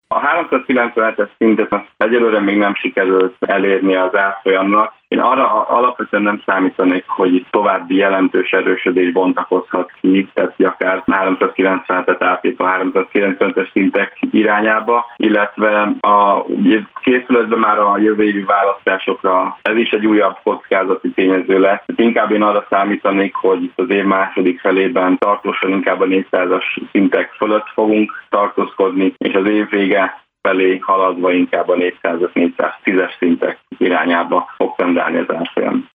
A 397-es szintet egyelőre még nem sikerült elérni az árfolyamnak. Én arra alapvetően nem számítanék, hogy itt további jelentős erősödés bontakozhat ki, tehát akár 397-et átlép a 395-es szintek irányába, illetve a készületben már a jövő évi választásokra ez is egy újabb kockázati tényező lesz. Inkább én arra számítanék, hogy itt az év második felében tartósan inkább a 400-as szintek fölött fogunk tartózkodni, és az év vége felé haladva inkább a 400-410-es szintek irányába fog tendálni az árfolyam.